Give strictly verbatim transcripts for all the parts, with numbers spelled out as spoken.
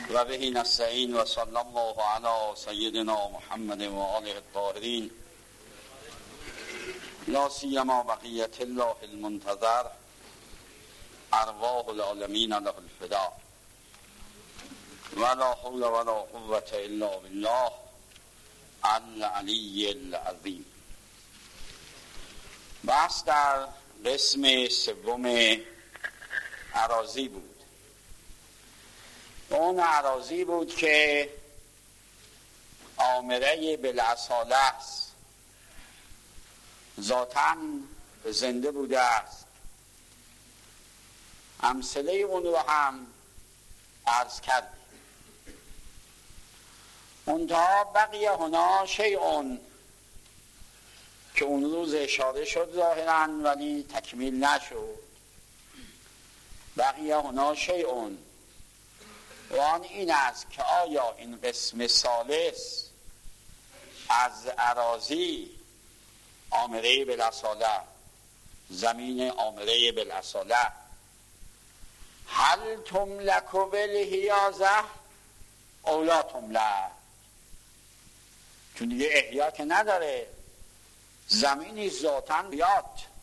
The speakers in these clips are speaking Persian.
و بهی نستعین و صلی الله علی سیدنا محمد و آله الطاهرین لا سیما بقیت الله المنتظر ارواح العالمین له الفدا ولا حول ولا قوة الا بالله العلی العظیم. بحث در قسم سوم اراضی بود. اون اراضی بود که آمره بالاصاله است، ذاتاً زنده بوده است. امثله اون رو هم عرض کردیم. منتها بقیه هنا شیئون که اون روز اشاره شد ظاهراً ولی تکمیل نشد. بقیه هنا شیئون و آن این است که آیا این قسم ثالث از اراضی آمره بالاصاله، زمین آمره بالاصاله، هل تملک بالحیازه او لا تملک، چون دیگه احیا که نداره، زمینی ذاتاً بیاد،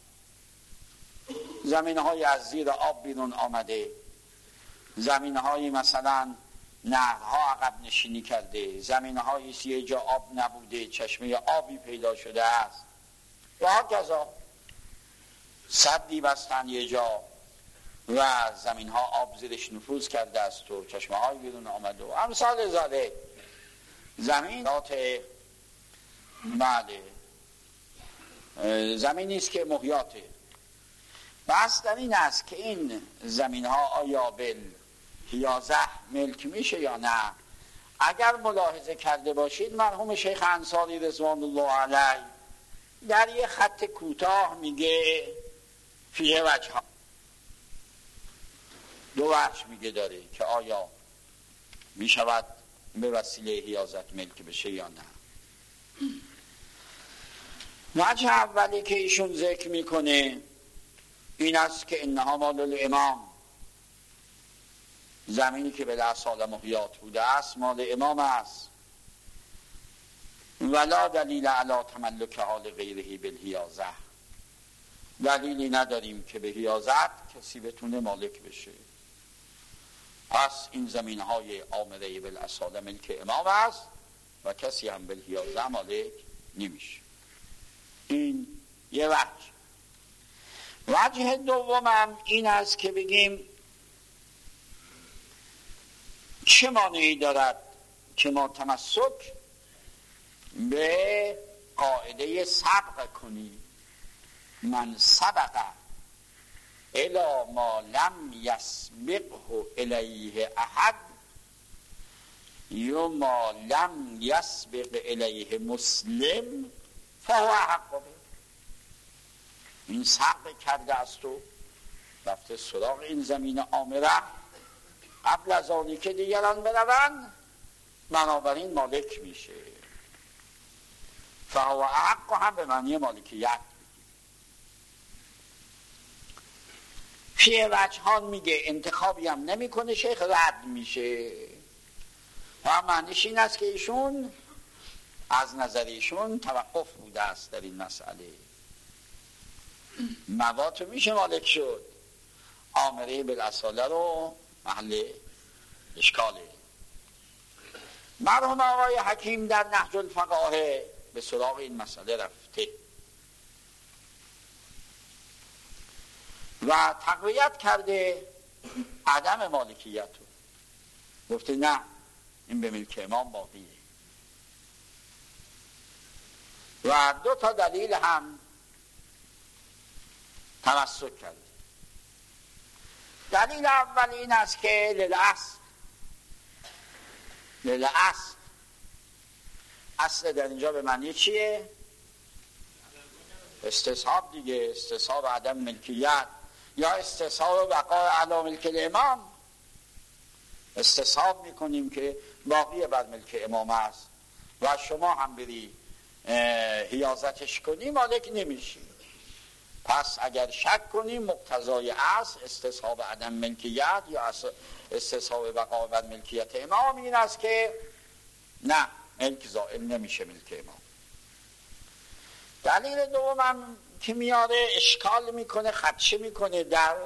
زمین های از زیر آب بیرون آمده، زمین های مثلا نهرها عقب نشینی کرده، زمین های یه جا آب نبوده چشمه آبی پیدا شده است و هکذا سدی بستن یه جا و زمین ها آب زیرش نفوذ کرده است و چشمه های بیرون آمده و امثال ذالک. زمین ذات بله زمینی است که محیاته. بحث در این است که این زمین ها آیا بالحیازه ملک میشه یا نه. اگر ملاحظه کرده باشید مرحوم شیخ انصاری رضوان الله علیه در یه خط کوتاه میگه فیه وجه ها، دو وجه میگه داره که آیا میشود به وسیله حیازت ملک بشه یا نه. وجه اولی که ایشون ذکر میکنه این است که انها مال الامام، زمینی که بالاصاله محیات بوده است مال امام است. ولا دلیل علی تملک حال غیره بالحیازه، دلیلی نداریم که به حیازت کسی بتونه مالک بشه. پس این زمین های آمره بالاصاله ملک امام است و کسی هم بالحیازه مالک نمیشه. این یه وجه. وجه دومم این است که بگیم چه مانعی دارد که ما تمسک به قاعده سبق کنیم. من سبق الی ما لم یسبقه الیه احد یا ما لم یسبق الیه مسلم فهو حق به. این سبق کرده است و رفته سراغ این زمین آمره قبل از آنی که دیگران بروند، بنابراین مالک میشه. فهو حق هم به معنی مالکیت. فیه وجهان میگه انتخابی هم نمیکنه، شیخ رد میشه و معنیش این است که ایشون از نظر ایشون توقف بوده است در این مسئله. مواد میشه مالک شد، آمره بالاصاله رو محل اشکاله. مرحوم آقای حکیم در نهج الفقاهه به سراغ این مسئله رفته و تقویت کرده عدم مالکیت رو. گفته نه، این به ملک امام باقیه و دو تا دلیل هم تمسک کرده. دلیل اول این است که للأصل، للأصل اصل در اینجا به معنی چیه؟ استصحاب دیگه، استصحاب عدم ملکیت یا استصحاب بقای علی ملک الامام. استصحاب میکنیم که باقی بر ملک امام است و شما هم بری حیازتش کنی مالک نمیشی. پس اگر شک کنیم مقتضای اصل استصحاب عدم ملکیت یا استصحاب بقا و ملکیت امام این است که نه، ملک زائل نمیشه ملک امام. دلیل دومم که میاره اشکال میکنه، خدشه میکنه در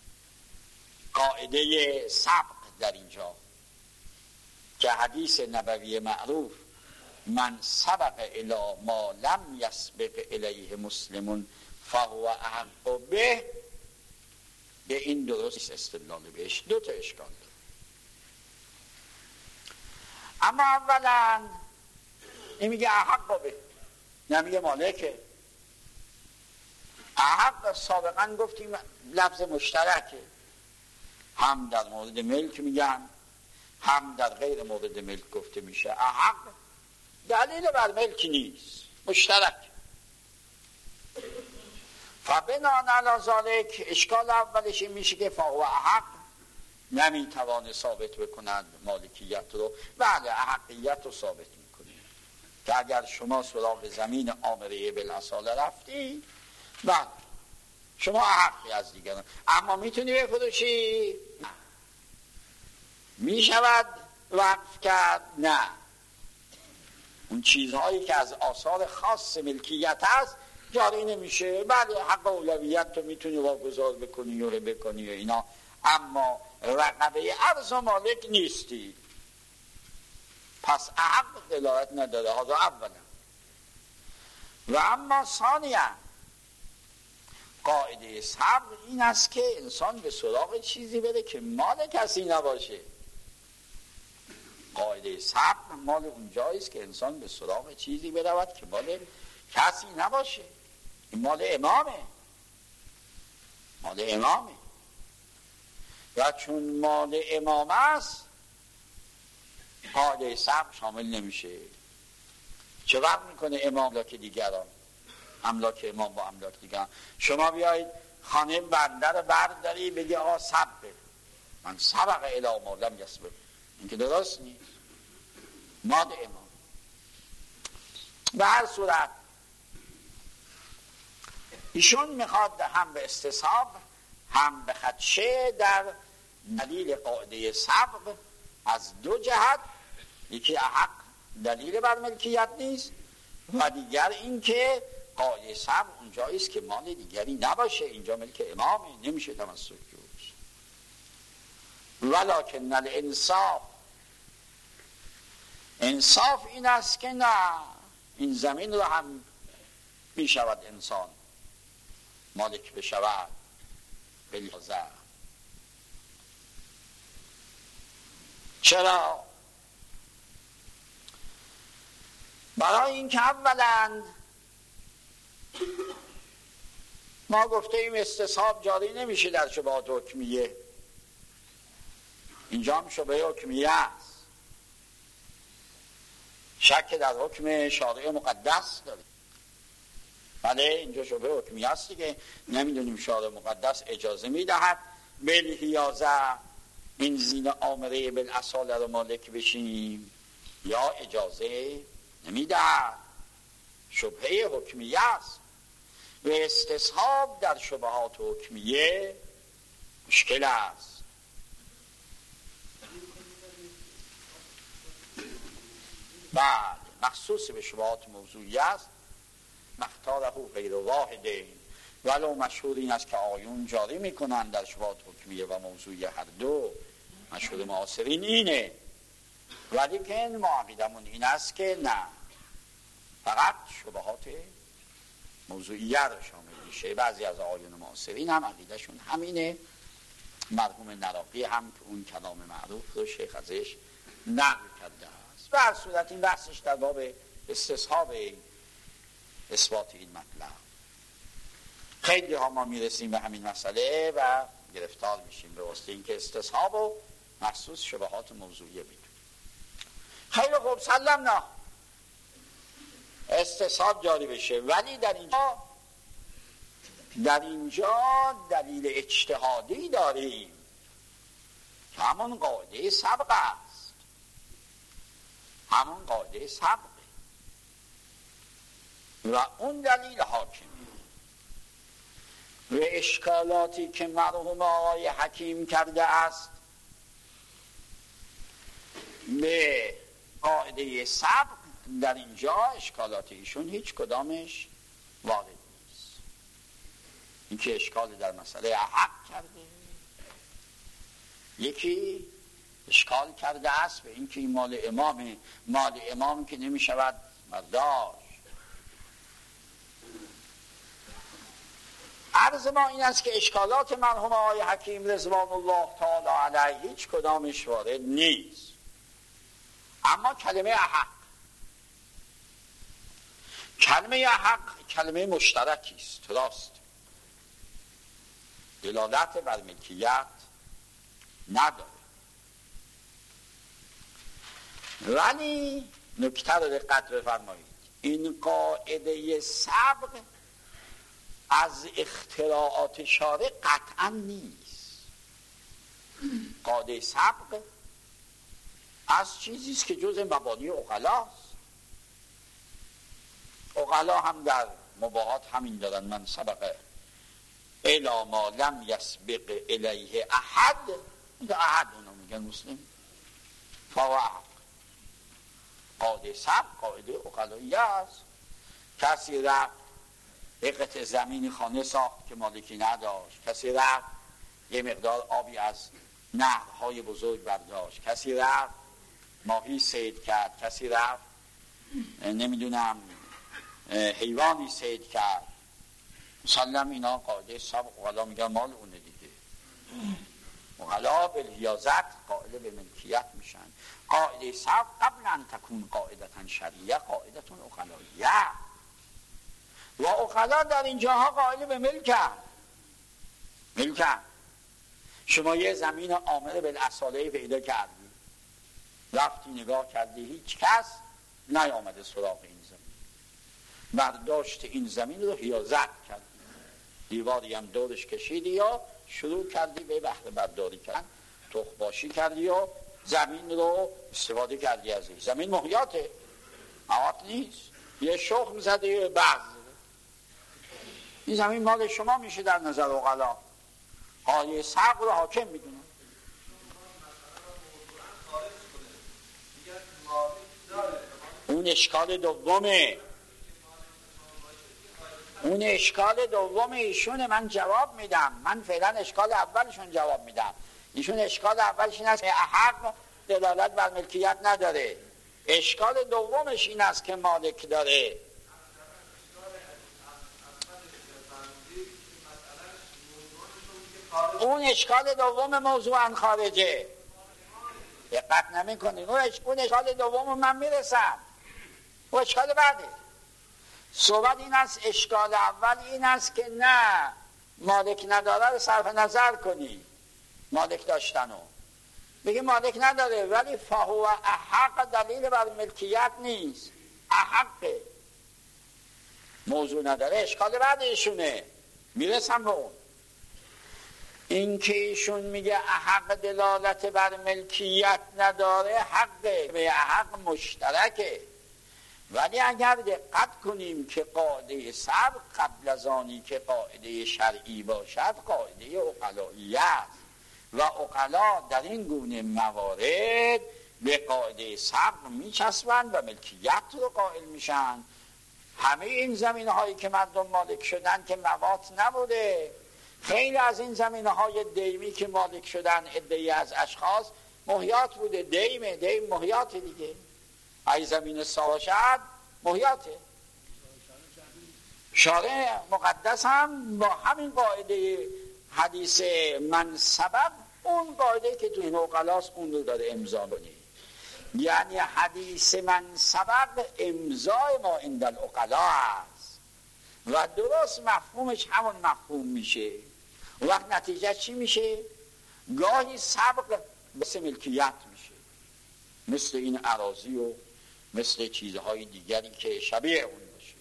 قاعده سبق در اینجا که حدیث نبوی معروف من سبق الی ما لم یسبق الیه مسلمون فهو احق به، به این درست استدلال بهش دو تا اشکال داره. اما اولا این میگه احق به، نمیگه مالکه. احق سابقا گفتیم لفظ مشترکه، هم در مورد ملک میگن هم در غیر مورد ملک گفته میشه. احق دلیل بر ملک نیست، مشترک. فبناء علی ذلک اشکال اولش این میشه که فهو احق نمیتوانه ثابت بکند مالکیت رو. بله احقیت رو ثابت میکنه که اگر شما سراغ زمین آمره بالاصاله رفتی، بله شما احقی از دیگران، اما میتونی بفروشی؟ میشود وقف کرد؟ نه. اون چیزهایی که از آثار خاص ملکیت هست جاری نمیشه. بله حق اولویت تو میتونی واگذار بکنی و بکنی و اینا، اما رقبه ارز و مالک نیستی، پس حق دلالت نداره. هذا اولا. و اما ثانیا قاعده صبر این است که انسان به سراغ چیزی بره که مال کسی نباشه. قاعده صبر مال اونجاییست که انسان به سراغ چیزی برود که مال کسی نباشه. این مال امامه، مال امامه و چون مال امام است قاعده صبر شامل نمیشه. چه وقت میکنه امام املاک دیگران، املاک امام با املاک دیگران؟ شما بیایید خانه بنده رو برداری بگی آقا صبر، من سبق الی ما لم یسبق، این که درست نیست. مال امام. به هر صورت ایشون میخواد هم به استصحاب هم به خدشه در دلیل قاعده سبق از دو جهت، یکی حق دلیل بر ملکیت نیست و دیگر این که قاعده سبق اونجاییست که مال دیگری نباشه، اینجا ملک امامه، نمیشه تمسک جوش. ولکن الانصاف، انصاف این است که نه، این زمین رو هم می شود انسان مالک بشود بلیازه. چرا؟ برای اینکه اولا ما گفته ایم استصحاب جاری نمیشه در شبهات حکمیه، اینجا هم شبهه حکمیه است، شک در حکم شارع مقدس داریم. بله اینجا شبهه حکمیه است دیگه، نمیدونیم شارع مقدس اجازه میدهد بالحیازه این زین آمره بالاصاله رو مالک بشیم یا اجازه نمیدهد. شبهه حکمیه است و استصحاب در شبهات حکمیه مشکل است. بله مخصوص به شبهات موضوعی است. مختاره غیر واحده، ولو مشهور این است که آیون جاری میکنند در شبهات حکمیه و موضوعی هر دو، مشهور معاصرین اینه، ولی که ما عقیدمون این است که نه، فقط شبهات موضوعیه رو شامل میشه. بعضی از آیون معاصرین هم عقیدشون همینه. مرحوم نراقی هم که اون کلام معروف رو شیخ ازش نقل کرده است. به هر صورت این بحثش در باب استصحاب اثبات این مطلب. خیلی ها ما میرسیم به همین مسئله و گرفتار میشیم به واسطه اینکه استصحاب و مخصوص شبهات موضوعیه میدونیم. خیلی خوب سلم نه استصحاب جاری بشه، ولی در اینجا در اینجا دلیل اجتهادی داریم که همون قاعده سبق است، همون قاعده سبقه و اون دلیل حاکمی. و اشکالاتی که مرحوم آقای حکیم کرده است به قاعده سبق، در اینجا اشکالات ایشون هیچ کدامش وارد نیست. این که اشکال در مسئله حق کرده، یکی اشکال کرده است به این که این مال امام، مال امام که نمی شود برداشت. عرض ما این است که اشکالات مرحوم آقای حکیم رضوان الله تعالی علیه هیچ کدامش وارد نیست. اما کلمه حق، کلمه حق کلمه مشترکی است، راست، دلالت بر ملکیت نداره. ولی نکته رو دقت بفرمایید، این قاعده سبق از اختراعات شارع قطعا نیست. قاعده سبق از چیزی است که جز مبانی عقلاست. عقلا هم در مباحات همین دارن، من سبق الا ما لم یسبق الیه احد، میگه احد اونو میگن مسلم فهو حق. قاعده سبق قاعده عقلایی است. کسی رفت یه قطع زمین خانه ساخت که مالکی نداشت، کسی رفت یه مقدار آبی از نهرهای بزرگ برداشت، کسی رفت ماهی صید کرد، کسی رفت نمیدونم حیوانی صید کرد، مسلم اینا قاعده سبق عقلا میگن مال اونه دیگه. عقلا بالحیازت قائل به ملکیت میشن. قاعده سبق قبل ان تکون قاعدتا شرعیه قاعدتون عقلاییه، و عقلا در اینجاها قائل به ملکن. ملکن شما یه زمین عامر بالاصاله پیدا کردی، رفتی نگاه کردی هیچ کس نیامده سراغ این زمین، برداشت این زمین رو حیازت کردی، دیواری هم دورش کشیدی یا شروع کردی به بهره برداری کردن، تخم‌باشی کردی و زمین رو استفاده کردی از این زمین. محیاته، موات نیست، یه شخم زده یه بعض این زمین مال شما میشه در نظر عقلا. قاعده سبق رو حاکم میدونه. اون اشکال دومه، اون اشکال دوم ایشونه. من جواب میدم، من فعلا اشکال اولشون جواب میدم. ایشون اشکال اولش این است که حق دلالت بر ملکیت نداره. اشکال دومش این است که مالک داره. اون اشکال دوم موضوعاً خارجه، دقت نمی کنید. اون اشکال دوم من میرسم، اون اشکال بعده. صحبت این است، اشکال اول این است که نه، مالک نداره رو صرف نظر کنی، مالک داشتنو بگی مالک نداره، ولی فهو احق دلیل بر ملکیت نیست، احقه، موضوع نداره. اشکال بعد ایشونه، میرسم به اون. این که ایشون میگه احق دلالت بر ملکیت نداره، حقه، به احق مشترکه. ولی اگر دقت کنیم که قاعده سبق قبل از آنی که قاعده شرعی باشد قاعده عقلایی است، و عقلا در این گونه موارد به قاعده سبق میچسبند و ملکیت رو قائل میشن. همه این زمینه هایی که مردم مالک شدن که موات نبوده، خیلی از این زمینه های دیمی که مالک شدن عده‌ای از اشخاص محیات بوده. دیمه، دیم محیات دیگه. ای زمین ساشد محیاته. شارع مقدس هم با همین قاعده حدیث من سبق، اون قاعده که تو این عقلاست، اون رو داره امضا کنه. یعنی حدیث من سبق امضای ما عند العقلا است و درست مفهومش همون مفهوم میشه. وقت نتیجه چی میشه؟ گاهی سبق بس ملکیت میشه، مثل این اراضی و مثل چیزهای دیگری که شبیه اون باشه.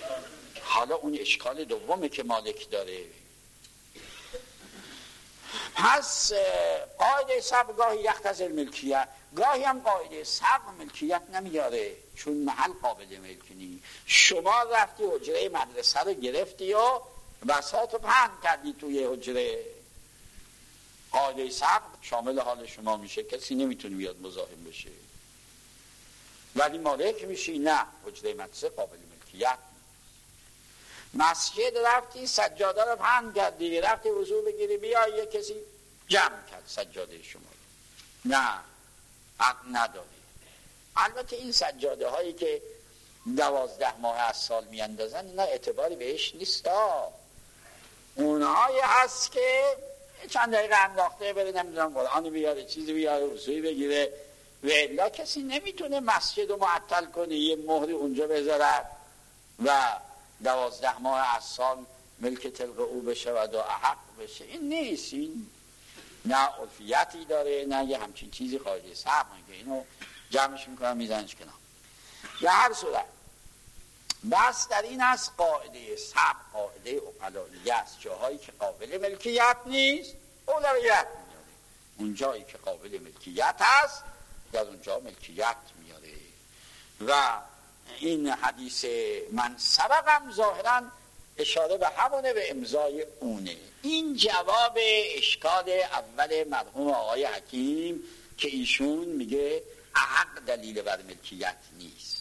حالا اون اشکال دومه که مالک داره. پس قاعده سبق گاهی یختزل ملکیت، گاهی هم قاعده سبق ملکیت نمیاره، چون محل قابل ملک نیست. شما رفتی حجره مدرسه رو گرفتی و بساط رو پهن کردی توی حجره، قاعده سبق شامل حال شما میشه، کسی نمیتونه بیاد مزاحم بشه. ولی مالک میشی نه، حجره مدرسه قابل ملکیت. مسجد رفتی سجاده رو پهن کردی، رفتی وضو بگیری بیای یه کسی جمع کرد سجاده شما رو، نه حق نداری. البته این سجاده هایی که دوازده ماه از سال میاندازن اینا اعتباری بهش نیست ها. اونهایی هست که چند دقیقه انداخته بره نمیدونم قرآن بیاره چیزی بیاره وضوی بگیره، و الا کسی نمیتونه مسجد رو معطل کنه یه مهری اونجا بذاره و دوازده ماه از سال ملک طلق او بشه و دو حق بشه. این نیست، این نه عرفیتی داره نه یه همچین چیزی قاعده صحب که اینو جمعش میکنم میزنش کنم. به هر صورت بس در این است قاعده صحب قاعده اقلاییه است، جاهایی که قابل ملکیت نیست اولویت میاره، اون جایی که قابل ملکیت هست در اونجا ملکیت میاره. و این حدیث من سبقم ظاهرا اشاره به همونه، به امضای اونه. این جواب اشکال اول مرحوم آقای حکیم که ایشون میگه حق دلیل بر ملکیت نیست.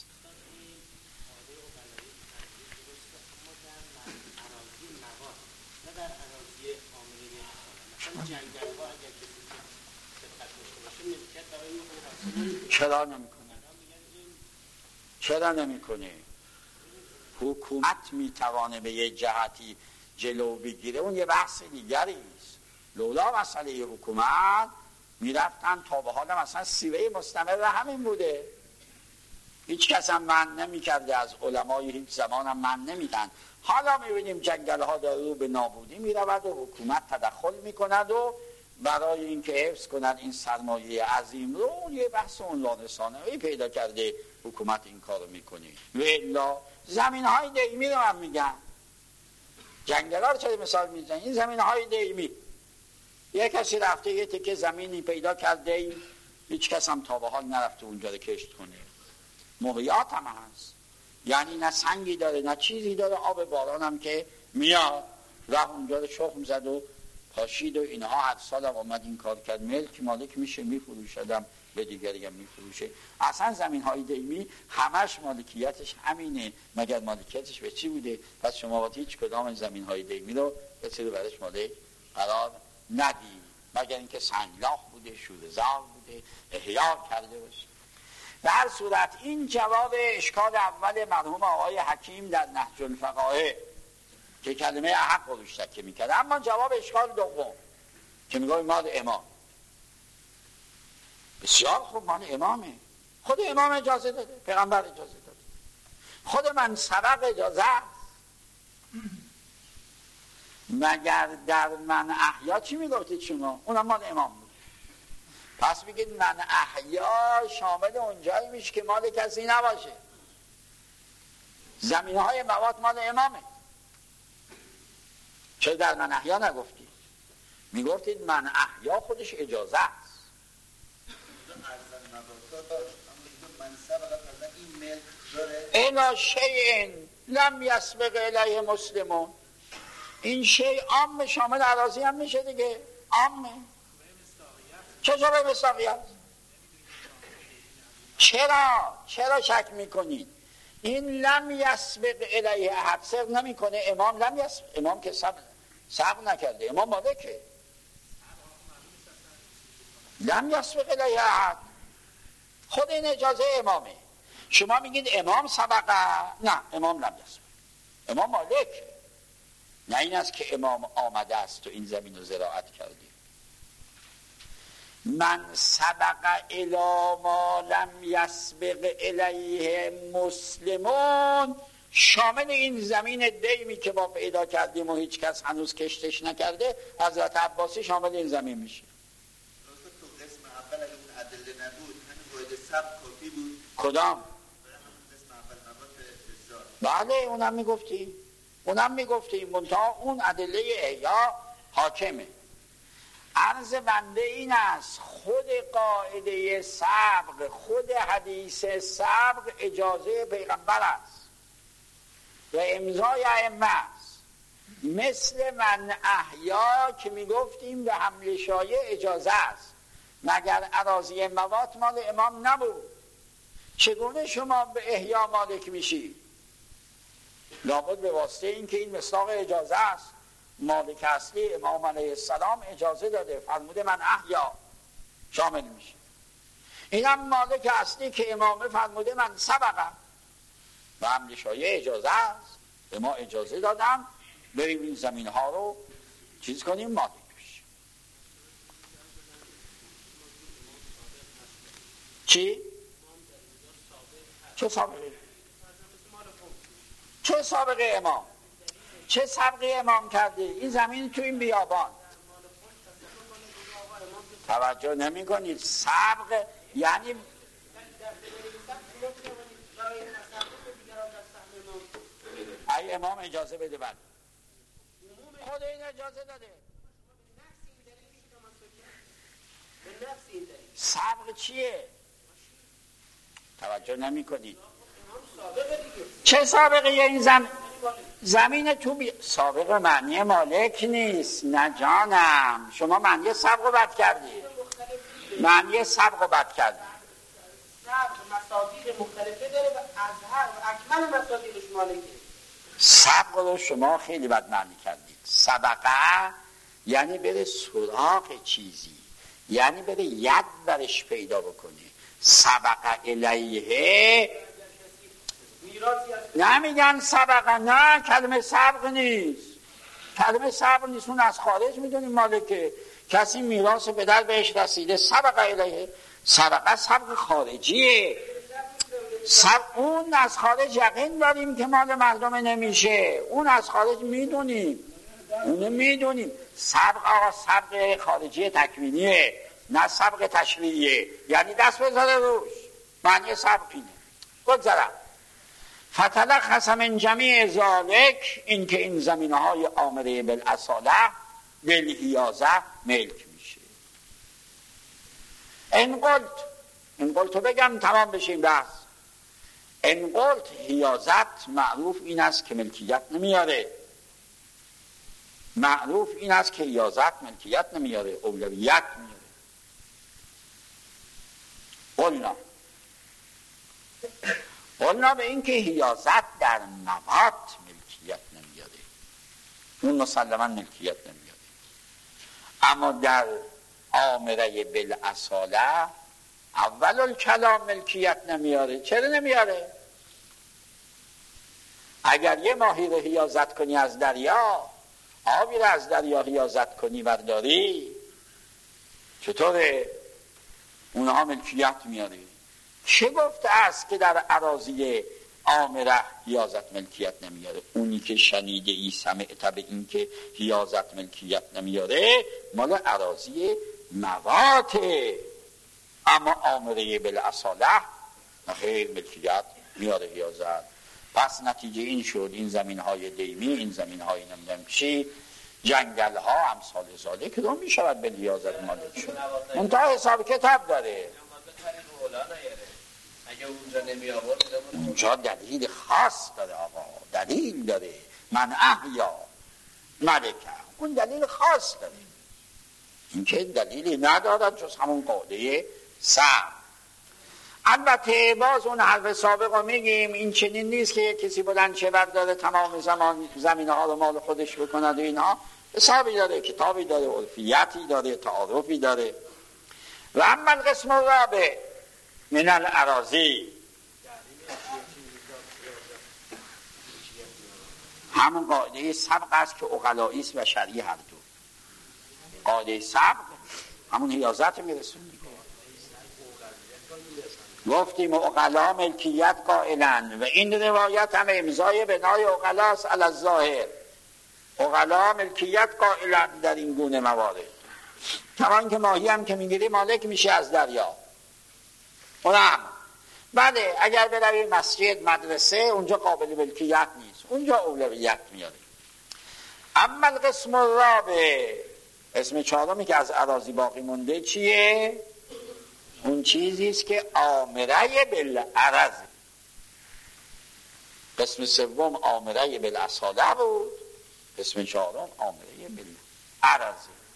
چرا نمیکنه؟ چرا نمیکنه؟ حکومت میتوانه به یه جهتی جلو بگیره، اون یه بحث دیگری است. لولا مسئله حکومت میرفتن تا به حال مثلا سیوه مستمر همین بوده، هیچ کس هم من نمیکرده، از علمای هیچ زمان هم من نمیدن. حالا میبینیم جنگل ها داره رو به نابودی میرود و حکومت تدخل میکند و برای اینکه حفظ کنند این سرمایه عظیم رو یه بحث اونلان رسانه‌ای پیدا کرده حکومت این کارو میکنه. و الا زمین های دیمی رو من میگم، جنگل ها رو چه مثال میزن، این زمین های دیمی یه کسی رفته یه تکه زمینی پیدا کرده، هیچ کس هم تا به حال نرفته اونجا رو کشت کنه، موقعیت هم هست، یعنی نه سنگی داره نه چیزی داره، آب باران هم که میاد رفت اونجا رو شخم زد و پاشید و اینها. هر سال هم آمد این کار کرد، ملک مالک میشه، میفروشدم به دیگری هم میفروشه. اصلا زمین های دیمی همش مالکیتش همینه، مگر مالکیتش به چی بوده؟ پس شما باید هیچ کدام زمین های دیمی رو کسی رو برش مالک قرار ندید، مگر اینکه سنگلاخ بوده، شوره‌زار بوده، احیا کرده باشه. به هر صورت این جواب اشکال اول مرحوم آقای حکیم در نهج الفقاهه که کلمه حق رو روش تکیه میکرد. اما جواب اشکال دوم که میگه مال امام، بسیار خوب، مال امامه، خود امام اجازه داده، پیغمبر اجازه داده، خود من سبق اجازه است. مگر در من احیا چی میگفتید شما؟ اونم مال امام بود. پس بگید من احیا شامل اونجایی میشه که مال کسی نباشه. زمینه های مواد مال امامه، چرا در من احیا نگفتید؟ میگفتید من احیا خودش اجازه است. اینا شیء لم یسبق الیه مسلمون، این شیء عام شامل اراضی هم میشه دیگه، عامه. چطور به مصداقیت؟ چرا؟ چرا شک میکنید؟ این لم یسبق الیه احد سبق نمیکنه، امام لم یسبق، امام که سبق سبق نکرده، امام مالکه، لم یسبق الیه احد، خود این اجازه امامه. شما میگید امام سبقه، نه امام لم یسبق، امام مالکه. نه این است که امام آمده است و این زمین رو زراعت کرده. من سبق الی ما لم یسبق الیه مسلمون شامل این زمین دیمی که ما پیدا کردیم و هیچ کس هنوز کشتش نکرده، حضرت عباسی شامل این زمین میشه. تو قسم اول اگه اون ادله نبود همین قاعده سبق کافی بود. کدام؟ قسم اول مواد بله اونم میگفتی، اونم میگفتی منتها اون ادله احیا حاکمه. عرض بنده این است خود قاعده سبق، خود حدیث سبق اجازه پیغمبر است و امضای ائمه است. مثل من احیا که میگفتیم به حمل شایع اجازه است، مگر اراضی موات مال امام نبود؟ چگونه شما به احیا مالک میشی؟ لابد به واسطه این که این مصداق اجازه است. مالک اصلی امام علیه السلام اجازه داده، فرموده من احیا شامل میشه. اینم مالک اصلی که امام فرموده من سبقم و حمل شایع اجازه است. به ما اجازه دادن بریم این زمین ها رو چیز کنیم، مالک بشیم. چی؟ چه سابقه؟ چه سابقه امام؟ چه سبقی امام کرده؟ این زمین تو این بیابان. توجه نمی کنید. سبق یعنی ای امام اجازه بده بعد خود این اجازه داده. سبق چیه؟ توجه نمی کنید. چه سابقه این زمین؟ زمین تو بی... سابق معنی مالک نیست. نه جانم، شما معنی سبق رو بد کردی. معنی سبق رو بد کردی. سبق مصادیق مختلفه داره و اظهر و اکمل مصادیقش مالکه. سبق رو شما خیلی بد معنی کردید. سبقه یعنی بره سراغ چیزی، یعنی بره ید برش پیدا بکنه. سبقه الیه نمیگن سبقه، نه کلمه سبق نیست. کلمه سبق نیست، اون از خارج میدونیم مالکه. کسی میراث پدر بهش رسیده سبقه الیه. سبقه سبق خارجیه. سبق اون از خارج یقین داریم که مال مردم نمیشه، اون از خارج میدونیم، اون میدونیم. سبق آقا سبق خارجی تکوینیه، نه سبق تشریعیه. یعنی دست بذاره روش. معنی سبق اینه. گذارم فتلخص من جمیع ذالک، این که این زمینه های آمره بالاصاله بالحیازه ملک میشه. این قلت این قلتو بگم تمام بشه این بحث. این قلت حیازت معروف این است که ملکیت نمیاره. معروف این است که حیازت ملکیت نمیاره، اولویت میاره. قلنا قلنا به این که حیازت در موات ملکیت نمیاره، اون مسلما ملکیت نمیاره. اما در آمره بالاصاله اول الکلام ملکیت نمیاره. چرا نمیاره؟ اگر یه ماهی رو حیازت کنی از دریا، آبی رو از دریا حیازت کنی برداری، چطوره؟ اونها ملکیت میاره. چه گفته است که در اراضی آمره حیازت ملکیت نمیاره؟ اونی که شنیده ای سمعت به این که حیازت ملکیت نمیاره مال اراضی مواته. اما آمره بالاصاله خیلی ملکیت میاره حیازت. پس نتیجه این شد این زمین های دیمی، این زمین های نمیدونم چی، جنگل ها امثال ذالک که رو میشود به حیازت مالک شد. منتها حساب کتاب داره. اونجا دلیل خاص داره آقا، دلیل داره. من احیا ملکه، اون دلیل خاص داره. این که دلیلی ندارد جز همون قاعده سبق. البته باز اون حرف سابق رو میگیم، این چنین نیست که کسی بلند چه برداره تمام زمان زمینه ها رو مال خودش بکند و اینها. حسابی داره، کتابی داره، عرفیتی داره، تعارفی داره. و اما القسم الرابع من الاراضی، همون قاعده سبق است که عقلایی است و شرعی هر دو. قاعده سبق همون حیازت میرسون. گفتیم عقلا ملکیت قائلن و این روایت هم امضای بنای عقلاست علی الظاهر. عقلا ملکیت قائلن در این گونه موارد. کمان که ماهی هم که میگیری مالک میشه از دریا. اونم بله اگر بروی مسجد مدرسه اونجا قابل ملکیت نیست، اونجا اولویت میاره. اما القسم الرابع قسم چهارمی که از اراضی باقی مونده چیه؟ اون چیزی است که آمره بالعرض. قسم سوم آمره بالاصاله بود، قسم چهارم آمره بالعرض.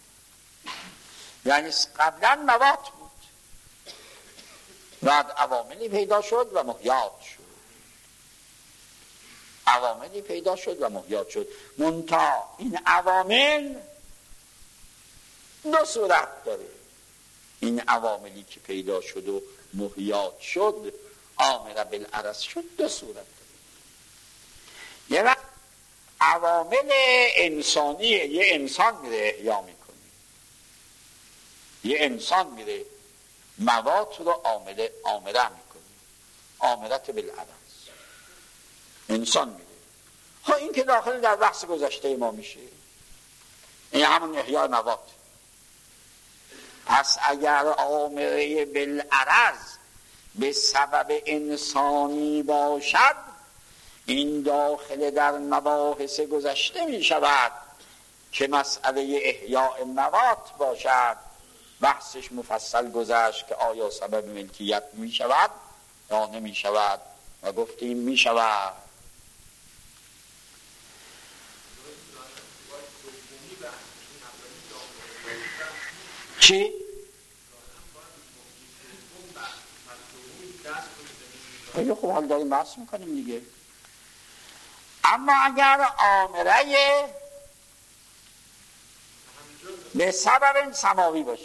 یعنی قبلا موات بود، بعد عواملی پیدا شد و محیات شد. عواملی پیدا شد و محیات شد. منتها این عوامل دو صورت داره. این عواملی که پیدا شد و محیات شد، آمره بالعرض شد، دو صورت داره. یه وقت عوامل انسانیه، یه انسان میره احیا میکنه، یه انسان میره موات رو عامل آمره میکنه، آمرت بالعرض، انسان میره. ها این که داخل در بحث گذشته ما میشه، این همون احیای موات. پس اگر آمره بالعرض به سبب انسانی باشد، این داخل در مباحث گذشته می شود که مسئله احیاء موات باشد. بحثش مفصل گذشت که آیا سبب ملکیت می شود یا نمی شود، و گفتیم می شود. چی؟ خیلی خوب، حال داریم بحث میکنیم دیگه. اما اگر آمره به سبب سماوی باشه،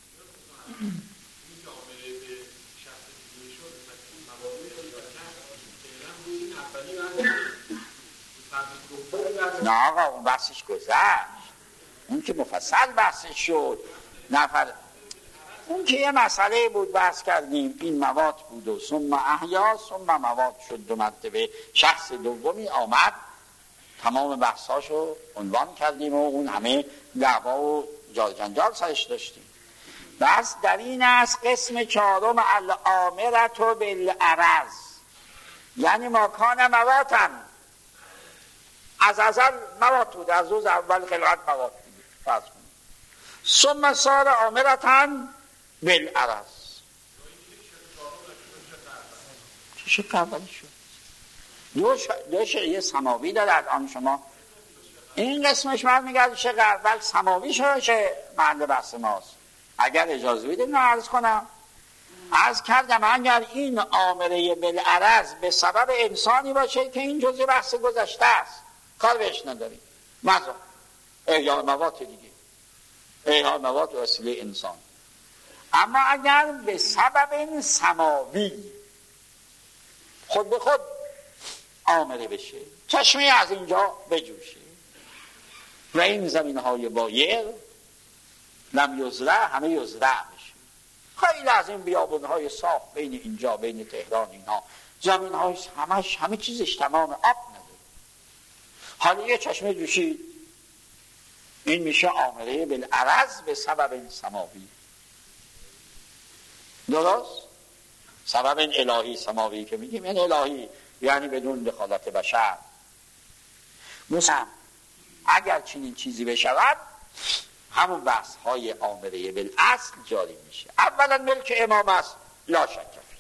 نه آقا اون بحثش گذشت، اون که مفصل بحثش شد. نفر اون که یه مسئله بود بحث کردیم، این مواد بود و ثم احیا ثم مواد شد، دو مرتبه شخص دومی آمد، تمام بحثاشو عنوان کردیم و اون همه دعوا و جال جنجال سرش داشتیم. بس در این است قسم چهارم الامرة بالعرض، یعنی ما کان مواتن، از ازل موات بود، از روز اول خلقت موات بود فرض کنیم، ثم صار آمرة بالعرض. چه شکل اولی شد؟ دوش دوش یه سماوی داره الان شما این قسمش من میگرد شق اول سماوی شده چه محل بحث ماست. اگر اجازه بدید من عرض کنم، عرض کردم اگر این آمره بالعرض به سبب انسانی باشه که این جزء بحث گذشته است، کار بهش نداریم، مزا احیاء موات دیگه، احیاء موات وسیله انسان. اما اگر به سبب سماوی خود به خود آمره بشه، چشمه از اینجا بجوشه و این زمین های بایر لم یزرع همه یزرع بشه، خیلی از این بیابون های صاف بین اینجا بین تهران اینا زمین های همش همه چیزش تمام آب نداره، حالا یه چشمه جوشید، این میشه آمره بالعرض به سبب سماوی. درست؟ سبب الهی سماوی که میگیم این الهی، یعنی بدون دخالت بشر. مثلا اگر چنین چیزی بشود، همون بحث های آمره بالاصل جاری میشه. اولا ملک امام است لا شک فیه،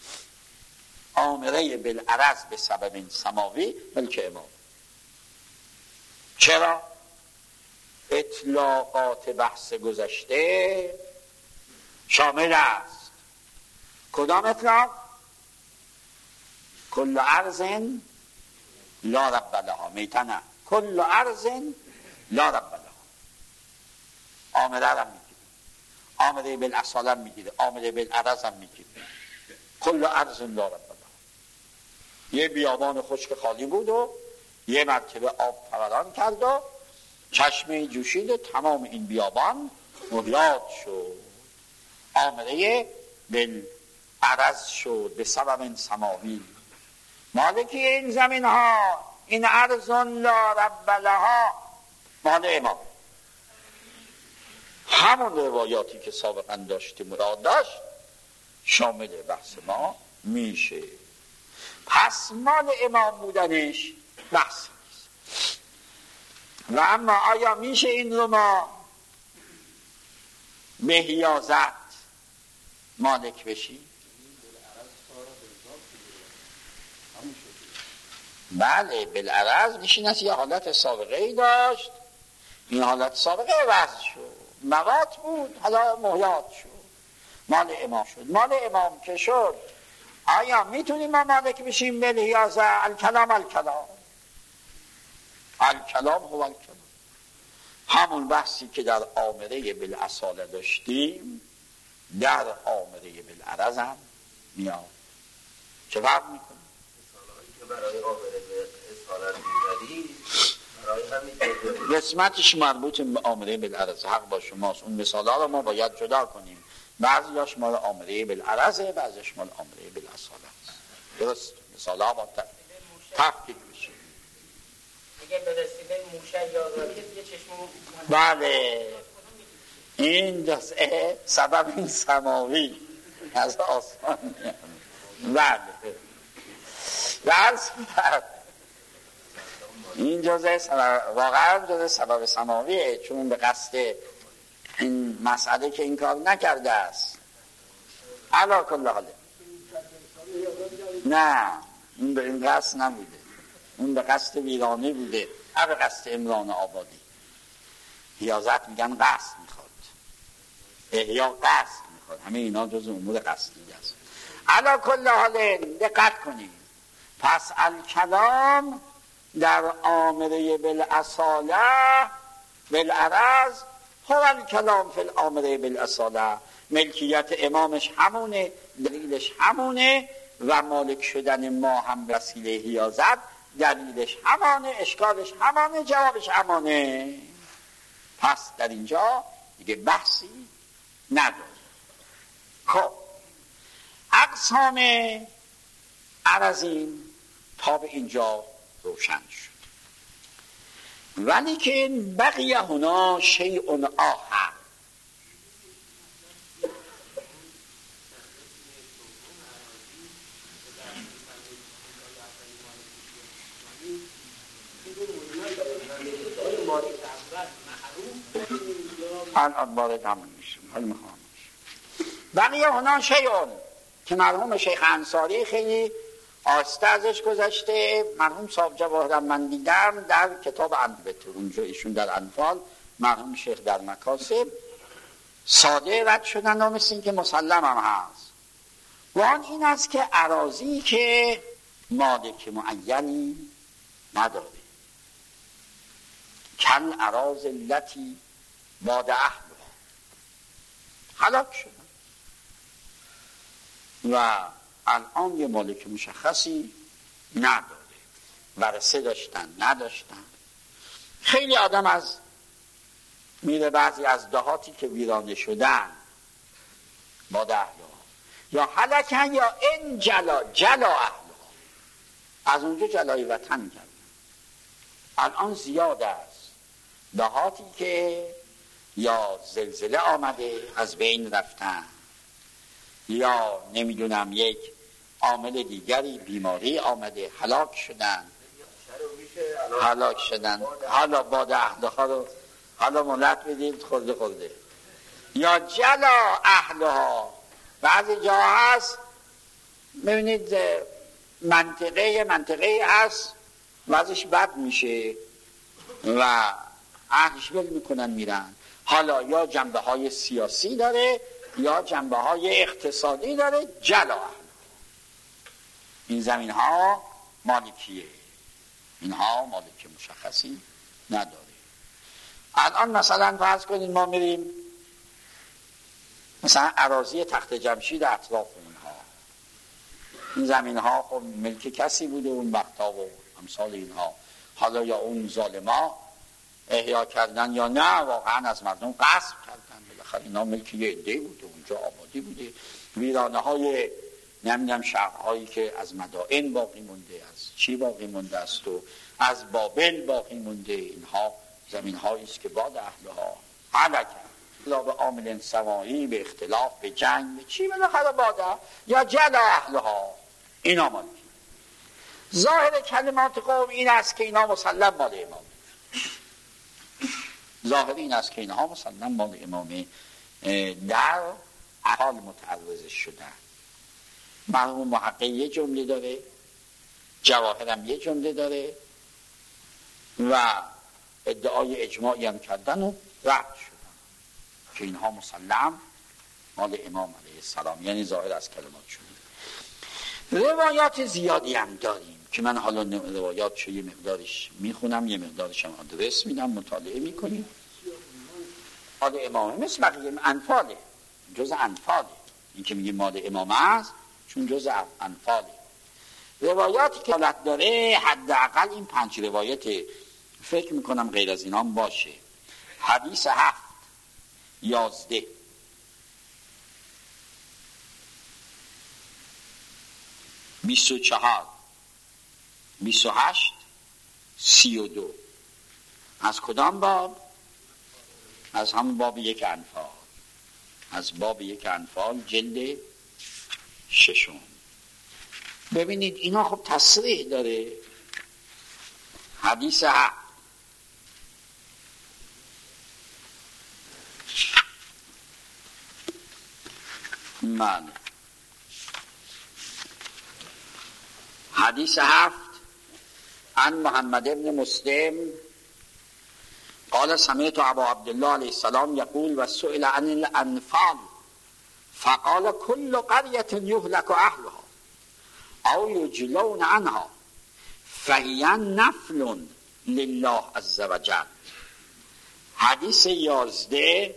آمره بالعرض به سبب سماوی ملک امام. چرا؟ اطلاقات بحث گذشته شامل است. کدام اطلاق؟ کل ارض لا رب لها، میتنه کل ارض لا رب لها. آمره هم میگیره، آمره بالاصاله هم میگیره، آمره بالعرض هم میگیره. کل ارض لا رب لها، یه بیابان خشک خالی بود و یه مرتبه آب فوران کرد و چشمه جوشید و تمام این بیابان محیات شد، آمره بالعرض شد به سبب سماوی. مالکی این زمین ها، این ارض لا رب لها، مال امام. همون روایاتی که سابقا داشتیم مراد داشت شامل بحث ما میشه. پس مال امام بودنش بحث نیست. و اما آیا میشه این رو ما به حیازت مالک بشی. بله بالعرض نشینست یه حالت سابقه ای داشت، این حالت سابقه وضع شد، موات بود، حالا محیات شد، مال امام شد. مال امام که شد آیا میتونیم ما مالک بشیم؟ بالحیازه. الکلام الکلام الکلام هو الکلام. همون بحثی که در آمره بالاصاله داشتیم در آمره بالعرض هم میاد. چه فرق میکنه؟ که برای آمره بالاصاله میدادی برای همین قسمتش مربوط به آمره بالعرض. حق با شماست، اون مثالا رو ما باید جدا کنیم. بعضیاش مال آمره بالعرضه، بعضیش مال آمره بالاصاله است. درست مثالا با تفکیک بشه. اگه برسی به موشه یا راکت یه چشم. بله این جزء سبب این سماوی از آسمان میاد. بله درس برد این جزء سبب، واقعا جزء سبب سماویه، چون به قصد این مسئله که این کار نکرده است. علا کل حاله نه اون به این قصد نبوده، اون به قصد ویرانه بوده، نه به قصد عمران آبادی. حیازت میگن قصد میخواد، احیا قصد میخواد، همه اینا جز امور قصدی است. علا کل حاله دقت کنید. پس الکلام در آمره بالاصاله بالعرض هو الکلام فی الامره بالاصاله. ملکیت امامش همونه، دلیلش همونه و مالک شدن ما هم وسیله حیازت دلیلش همانه، اشکالش همانه، جوابش همانه. پس در اینجا دیگه بحثی نداره. خب اقسام عرضین تا به اینجا روشن شد. ولی که بقیه هنا شیء آخر. الان وارد همون میشم. حالا میخوام بقیه هنا شیء که مرحوم شیخ انصاری خیلی آسته ازش گذشته. مرحوم صاحب جواهر من دیدم در کتاب انبت، اونجا ایشون در انفال، مرحوم شیخ در مکاسب، ساده رد شدن و مثل این که مسلم هم هست. و آن این است که اراضی که مالک معینی نداره، کل اراض التی باد اهلها، هلاک شدن و الان یه مالک مشخصی نداره، ورثه داشتن نداشتن. خیلی آدم از میره بعضی از دهاتی که ویرانه شدن با ده یا هلکن یا ان جلا جلا اهلها، از اونجا جلای وطن کردن. الان زیاد است دهاتی که یا زلزله آمده از بین رفتن، یا نمیدونم یک عامل دیگری بیماری آمده هلاک شدن هلاک شدن حالا باد اهلها رو حالا ملت بدید خورده خورده. یا جلا اهلها، بعضی جا هست ببینید منطقه منطقه هست وضعش بد میشه و اهلش ول میکنن میرن. حالا یا جنبه های سیاسی داره یا جنبه های اقتصادی داره. جلا این زمین ها مالکیه، اینها مالک مشخصی نداره. الان مثلا فرض کنید ما میریم مثلا اراضی تخت جمشید اطراف اونها، این زمین ها خب ملک کسی بوده اون وقتا و امثال اینها. حالا یا اون ظالما احیا کردن یا نه واقعا از مردم غصب کردن، بالاخره اینا ملک یه عده بوده، اونجا آبادی بوده. ویرانه های نمیدونم شهرهایی که از مدائن باقی مونده، از چی باقی مونده است و از بابل باقی مونده، اینها زمین هایی است که باد اهلها هلاک لا به عامل سماعی، به اختلاف، به جنگ، به چی بالاخره باده یا جلا اهلها اینا مالکی. ظاهر کلمات قوم این است که اینا مسلم مال امام، ظاهر این است که اینها مسلم مال امامه. در حال متعرض شدن. مرحوم محقق یه جمله داره، جواهرم یه جمله داره و ادعای اجماعی هم کردن و رد شدن که اینها مسلم مال امام علیه السلام، یعنی ظاهر از کلمات شده. روایات زیادی هم داریم که من حالا روایات چه یه مقدارش میخونم، یه مقدارش هم آدرس میدم، مطالعه میکنیم. مال امامه مثل بقیه انفاله، جز انفاله. این که میگه مال امام است چون جز انفاله. روایاتی که حالت داره حداقل این پنج روایت، فکر میکنم غیر از اینا هم باشه. حدیث هفت، یازده، بیست و چهار، بیست و هشت، سی و دو. از کدام باب؟ از همون باب یک انفال، از باب یک انفال جلد ششم. ببینید اینا خب تصریح داره. حدیث هفت، من حدیث هفت عن محمد ابن مسلم قال سمعت ابا عبدالله علیه السلام یقول و سئل عن الانفال فقال كل قرية يهلك اهلها او يجلون عنها فهي نفل لله عز وجل. حدیث یازده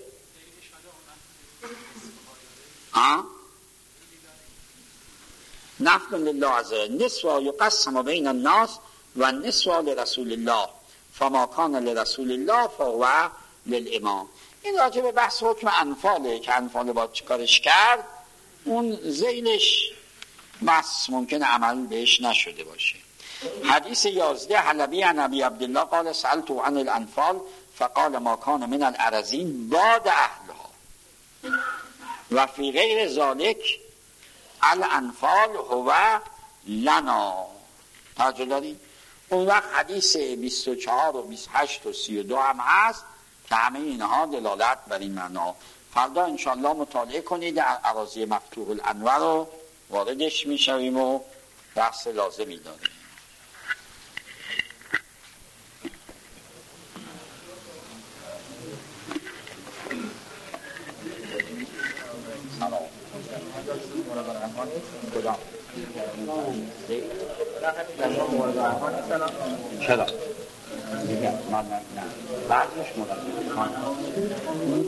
نفل لله عز وجل نسوا يقسم بين الناس و نسوا لرسول الله فما كان لرسول الله فهو للامام. این راجع به بحث حکم انفاله که انفال باید چیکارش کرد. اون ذیلش بس ممکنه عمل بهش نشده باشه. حدیث یازده حلبی عن ابی عبدالله قال سألت عن الانفال فقال ما كان من الارضین باد اهلها و فی غیر ذالک الانفال هو لنا. توجه دارید؟ اون وقت حدیث بیست و چهار و بیست و هشت و سی و دو هم هست که همه اینها دلالت بر این معنا. فردا انشاءالله مطالعه کنید اراضی مفتوح الانور رو واردش میشویم و بحث لازمی داریم. چرا؟ دیگه من نه بعدش مراجعه